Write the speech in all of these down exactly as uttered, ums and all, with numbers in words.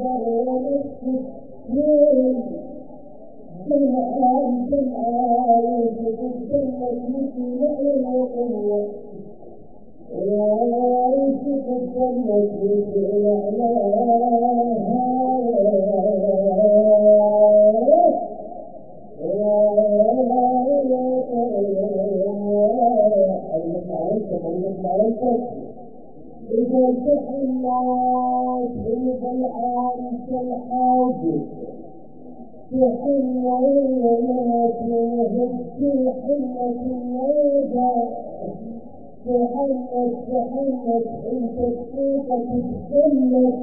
جمعان جمعان يوسف الجنة في نعم وقوة ويوسف الجنة في نعمها إذا تحلت إذا العارس الحاجب تحلت وهبت حلة النادى تحلت تحلت انت الصوفة تتجلت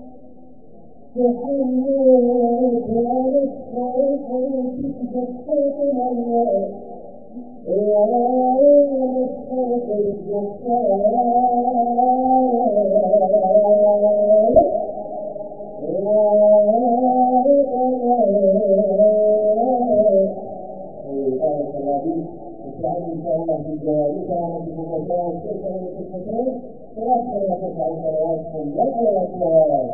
تحلت على الصوفة تتجسط الله وراء الصوفة تتجسط وتعد إن شاء الله في الجوائز على الجوائز شكرا لكم ثلاث مرات تسع الصلوات ثم على الصلوات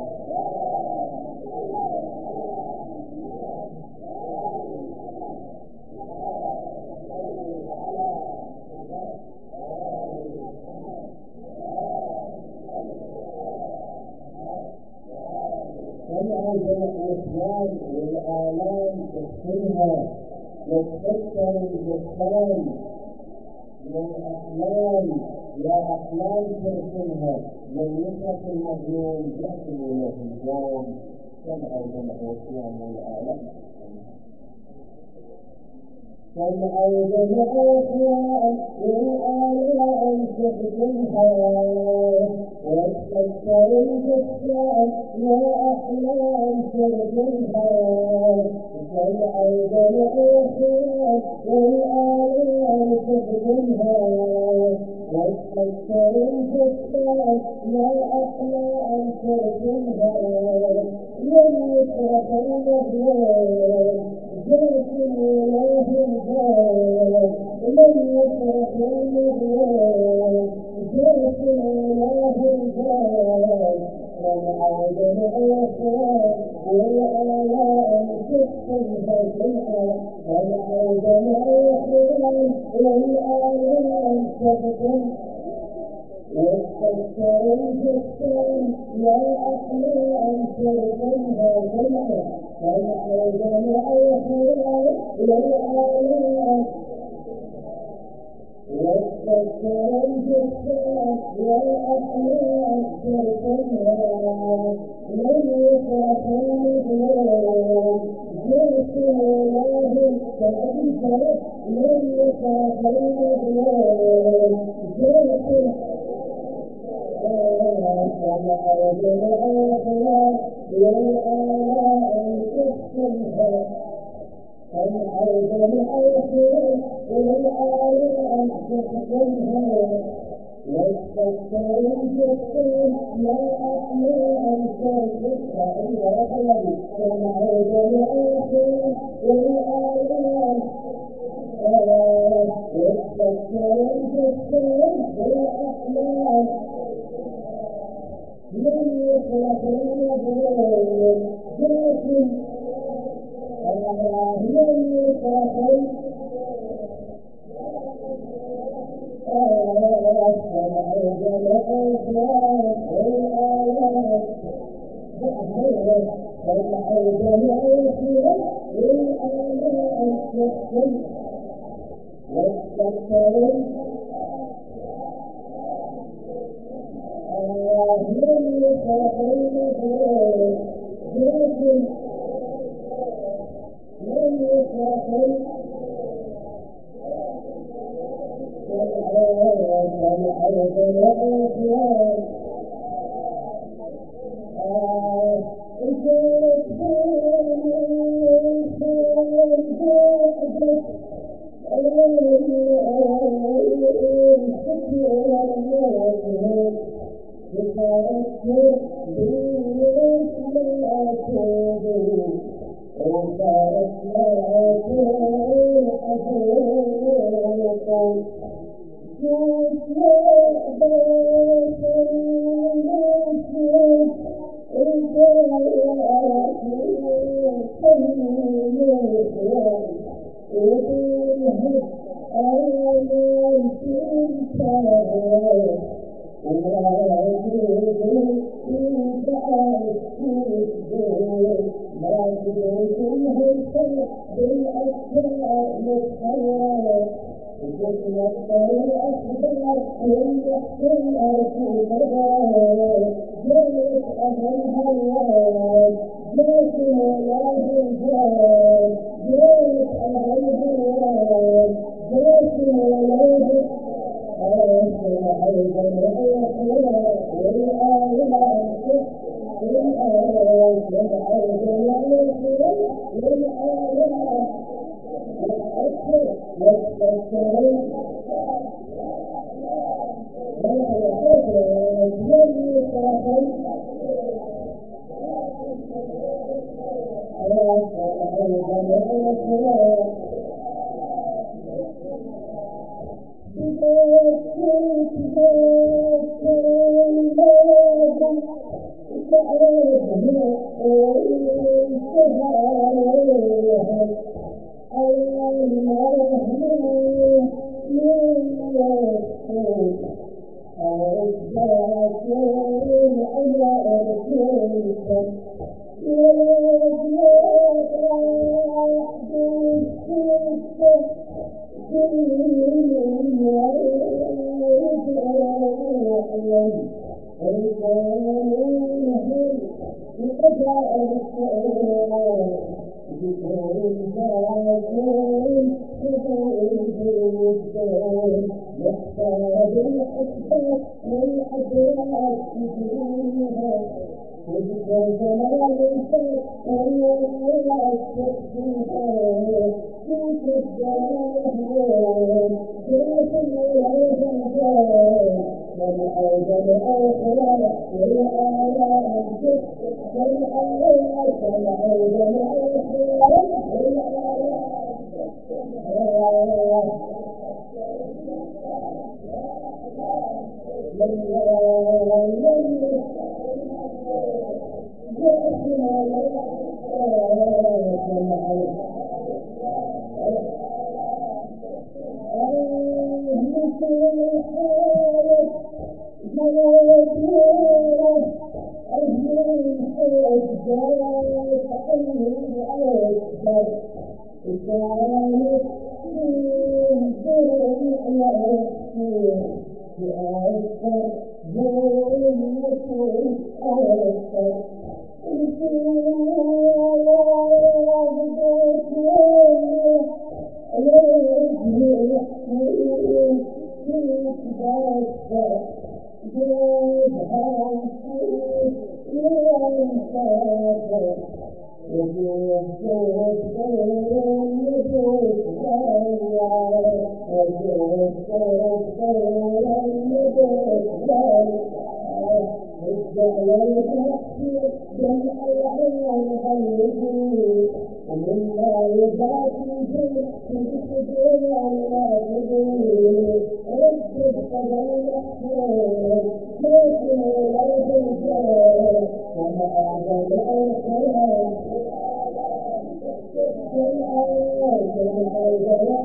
سمع الإسلام والآلام تحسنها يتفكر الجسام والأحلام يا أحلام ترسمها من يشرك المظلوم يحسن له اليوم سمع الجمع والإسلام والآلام سمع الجمع والإسلام والآلام تحسنها وتفكر الجسام يا أحلام ترسمها سمع الجمع والإسلام والآلام تحسنها وتفكر الجسام يا أحلام ترسمها لم يفرح المظلوم جاك الله الجاد لم يفرح المظلوم جاك الله الجاد سمع جمع الأخوان والآلام تحسنها جمعا سمع جمع الأخوان والآلام تحسنها وتفكر الجسام يا أحلام ترسمها جمعا سمع جمع الأخوان والآلام وتفكر الجسام يا أحلام ترسمها من يفرح المظلوم جاك الله بعد الفرح من يفرح المظلوم جاك سمع جمع الأخوان والآلام تحسنها سمع جمع الأخوان والآلام تحسنها وتفكر الجسام يا أحلام ترسمها أيها أخواني سمع جمع الأخوان والآلام وتفكر الجسام يا أحلام من يفرح المظلوم جاكم آه من يفرح آه سمع جمع الأخوان والآلام سمع جمع الأخوان والآلام تحسن وتفكر من يفرح المظلوم جاكم من يفرح سمع جمع الأخوان جاءت بين الخيال بعدك الفكر والموت وصارت بيك لا تدري وصارت لا تدري حقوق جيت يا بيت المسجد الجاية لا تدركوه الخلق بالأشياء متحررة جسم الطريق أخضر والمحتمر في فضاء جيت أهل هوان جسم الله الجان جيت أهل هوان جسم الله أهل أيضا أخرى والآيات والآيات أيضا أخرى والآيات والأكثر والتكثرين والحسرات والمصرفين أيضا أخرى تذكروا تذكروا الماضي تعودنا وانتهى أيام مهموم من يكون الذاكرين على أرسلكم والأبيات عهد السلطة كل يرد أعلم إنسانهم قد أرسلوا بكل ذاكرين حضور بالوجدان محتاج الأسباب والأدراك تجريها تذكر زمان الفات والوراء تكفيها فيك الزمان جلس الله الجان والأرض الأخرى والآيات والآيات والأرض الأخرى والآيات أكثر ظلمة أكثر ومما يبعث الجن تدخل لا تدري رد القدر محسن لكن ولد الجان وما أعظم الخير والآيات العجلة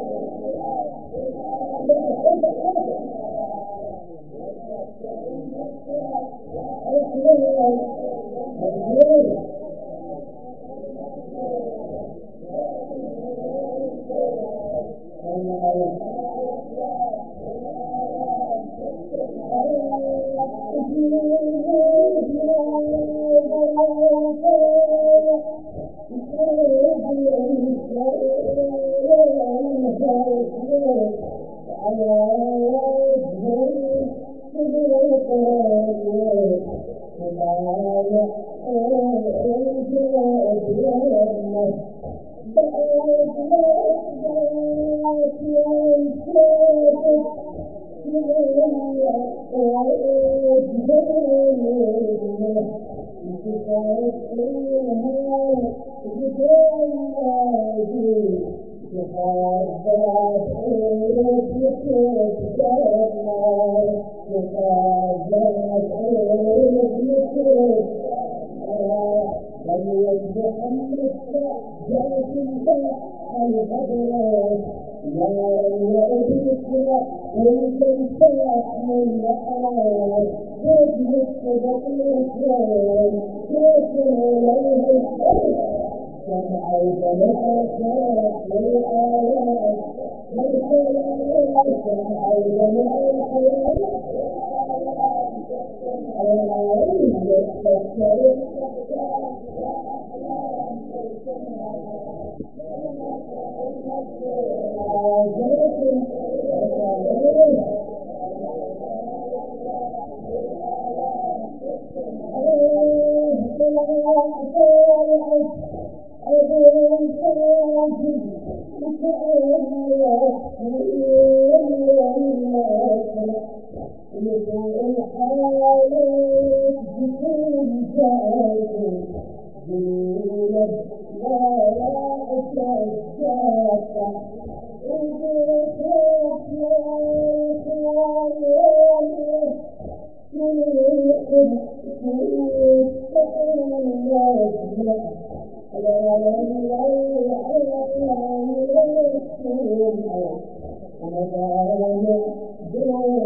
كيف يكتبط الإسلام كيف إليه الحب جمع جمع الخير والآلام جمع جمع الخير لسوء الحالات بكل جاكم جميلة لا لا أتشجاك إذا خفنا إخواننا من الحب يستقلنا لا لا العالم يكون ومدانا دون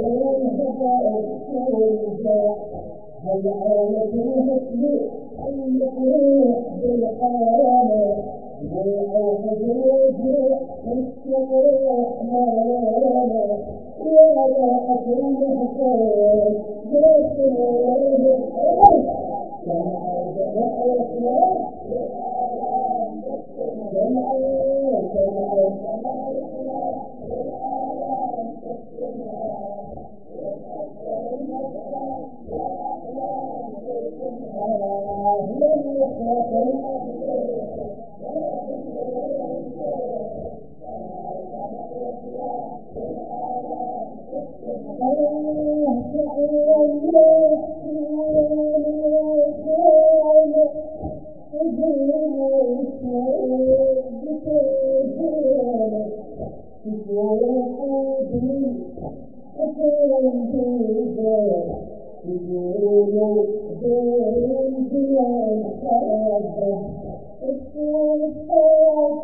هل عالة الهتل المكروح بالحالة والعوحة الوجوع والسروح مالانا يا لاحة المحسن جاسم إليه الحب جمع جمع الإخلاق جمع جمع يقولوا دين بلا الخرابة السلطات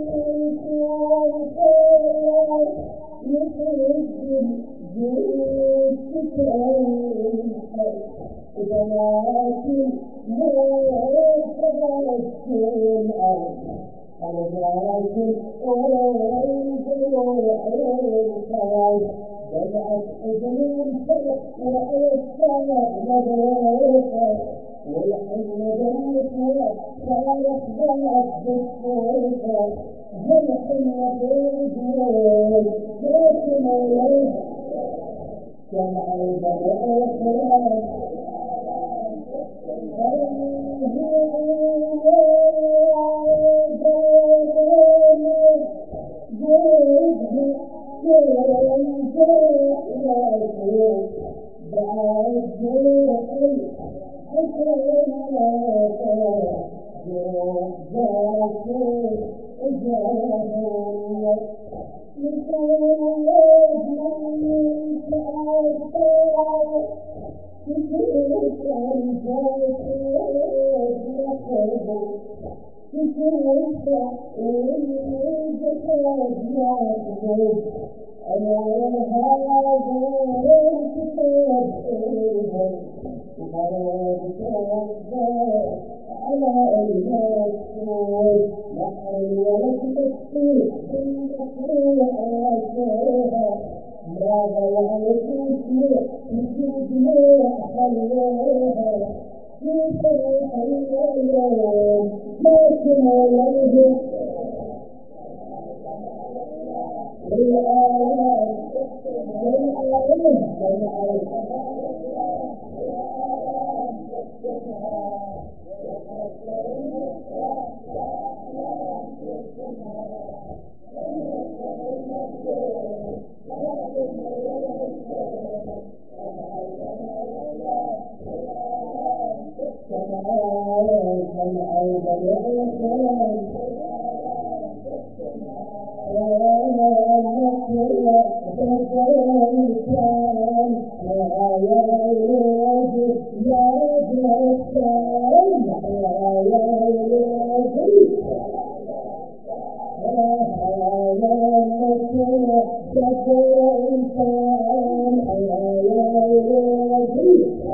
والخيرات يخرج جيد تتعيشها ولكن ما يتغلب السمعة ولكن والجروح والخاص بدأت أذن فرق وأيساء مدرسة والحين دمتها صارت ضاعت بالصوفة هل حنا في الجنون لكن إليه جمع جمع الخيرات بعد جرحي حكينا جروح جاسي جاهلنا مثل وجهي كأسار كتير جاسي لخبر كتير والجسد يخبر أنا هذا الكتاب إلها وضربت أخبار على المكسور نحر الولد مكسور بالمكروه آسرها ما ضيعت اسمه في دموع خلوها في فرح اليوم لكن إليه والآلام جمع جمع جمع جمع الكلام النسوة بالكلام يا ولادي يا جسام يا ولادي يا النسوة بالكلام يا ولادي